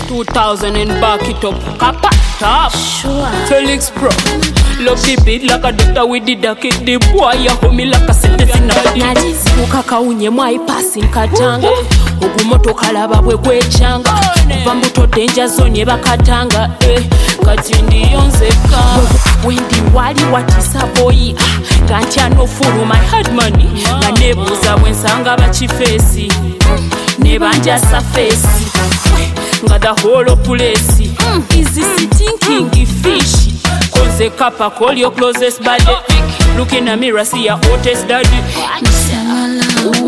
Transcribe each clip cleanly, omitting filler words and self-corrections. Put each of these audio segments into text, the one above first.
2000 and back it up. Kappa top. Sure. Felix Pro. Love the beat like a doctor with the ducky. The boy ya homie like a sentence in a body. Najizibuka kaunye mwai pasi nkatanga Ogumoto kalaba bwe gwechanga Kuva mbuto danger zone bakatanga Kati ndiyonzeka Wendi wali watisa boyi Gantya no fulu my hard money Nga nebuza bwensanga bachifesi Nebanja safesi Nga the whole place Easy stinking fish Koze kapa call your closest buddy Look in a mirror see your hottest daddy Nasangala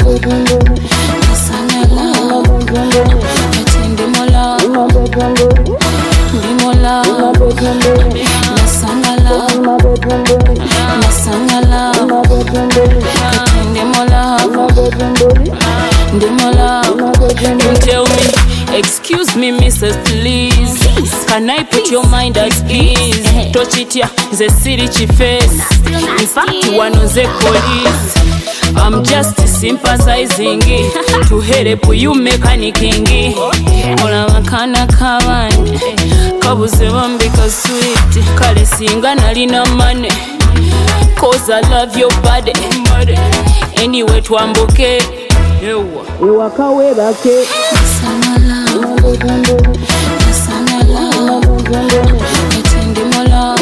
Ndimola Ndimola Nasangala Nasangala Ndimola You tell me excuse me Mrs. Please Can I put your mind at ease Tochitia the city face In fact one of the police I'm just sympathizing To help you mechanicking Ola makana kabanye Kabuze bambika sweet Kale singa nalina money Cause I love your body Anyway twambuke Ewaka webake Nasangala Nasangala Ndimola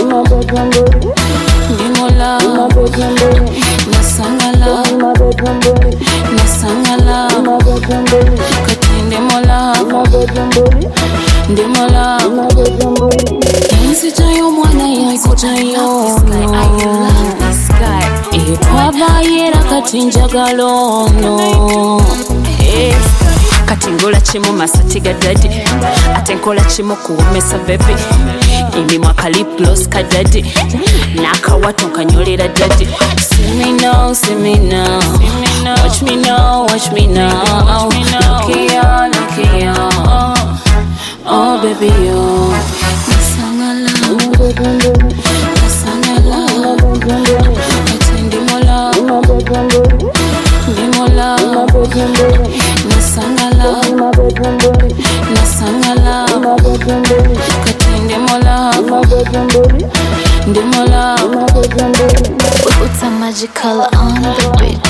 Ndimola Nasangala Nasangala Ndimola Ndimola Yansijayo mwana yansijayo Twabayera kati njagalo no Kati ngola chimu masatiga daddy Ate nkola chimu kuwomesa baby Imi mwaka lip gloss ka daddy Naka watu nkanyolera daddy See me now, see me now Watch me now, watch me now Look here, look here Oh baby yo Nasangala Nasangala Ndimola Ndimola Nasangala Nasangala Ndimola Ndimola It's a magical on the beat